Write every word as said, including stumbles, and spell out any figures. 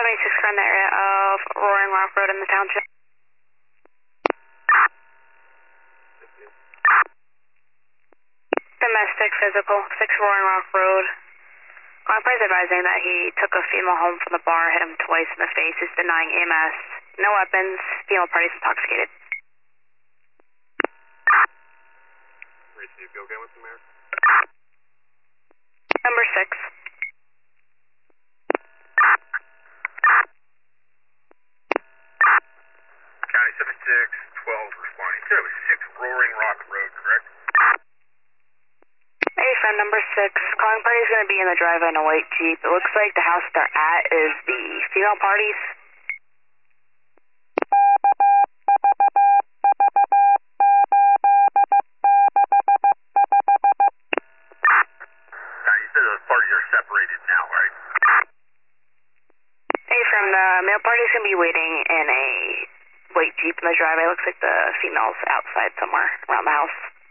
seventy-six, we're in the area of Roaring Rock Road in the township. Domestic physical, six Roaring Rock Road. Convoy is advising that he took a female home from the bar, hit him twice in the face. He's denying E M S. No weapons. Female party's intoxicated. Receive, go again with the mayor. Number six. County seventy-six, twelve responding. You said it was six Roaring Rock Road, correct? Hey, friend number six. Calling party's going to be in the driveway in a white Jeep. It looks like the house they're at is the female party's. Now, you said those parties are separated now, right? Hey, friend, the male party's going to be waiting in a white Jeep in the driveway. Looks like the female's outside somewhere around the house.